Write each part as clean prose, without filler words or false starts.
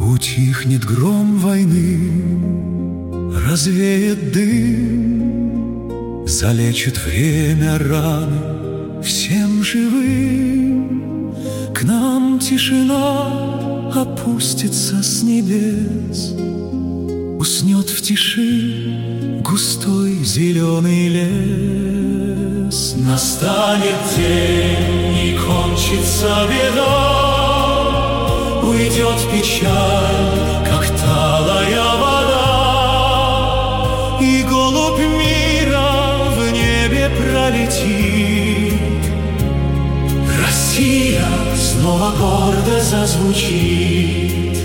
Утихнет гром войны, развеет дым, залечит время раны всем живым. К нам тишина опустится с небес, уснет в тиши густой зеленый лес. Настанет день и кончится беда, уйдет печаль, как талая вода, и голубь мира в небе пролетит. Россия снова гордо зазвучит.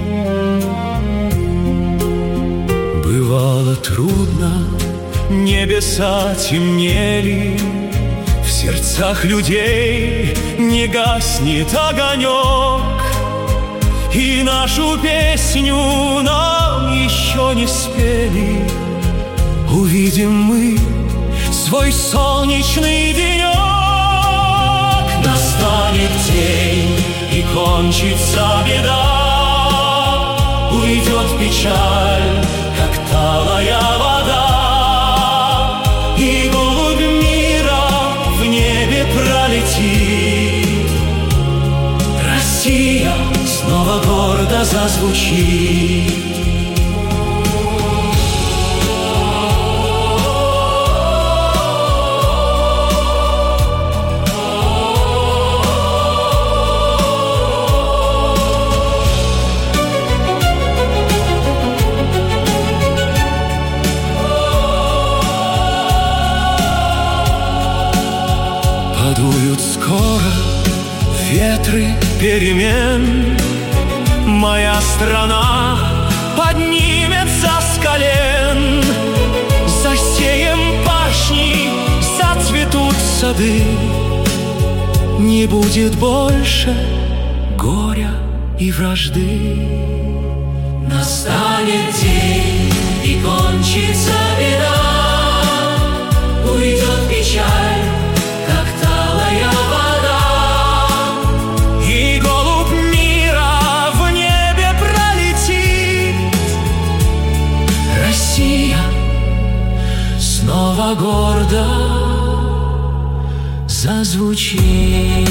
Бывало трудно, небеса темнели, в сердцах людей не гаснет огонек, и нашу песню нам еще не спели. Увидим мы свой солнечный денек. Настанет день и кончится беда, уйдет печаль, как талая вода, и голубь мира в небе пролетит. Россия снова гордо зазвучит. Подуют скоро ветры перемен, моя страна поднимется с колен. Засеем пашни, зацветут сады, не будет больше горя и вражды. Настанет день и кончится беда, уйдет печаль, как талая вода, и голубь мира в небе пролетит. Россия снова гордо зазвучит.